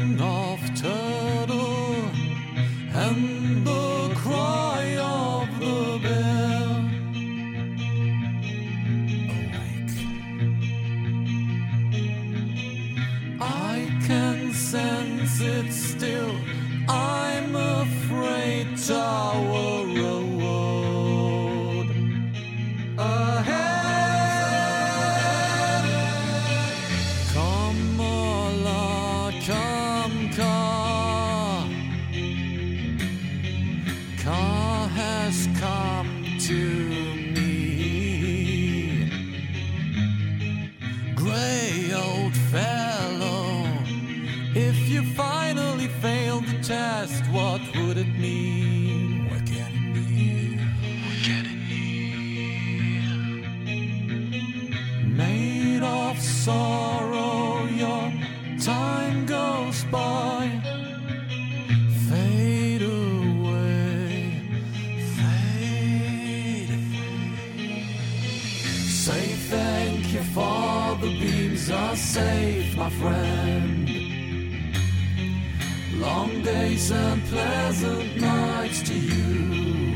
song of turtle and the cry of the bear. Awake. I can sense it still. I'm afraid Tower Road ahead. Come Allah, come car. Car has come to me. Grey old fellow, if you finally failed the test, what would it mean? We're getting near. We're getting near. Made of sorrow, your time goes by. Fade away, fade away. Say thank you for the beams are safe, my friend. Long days and pleasant nights to you.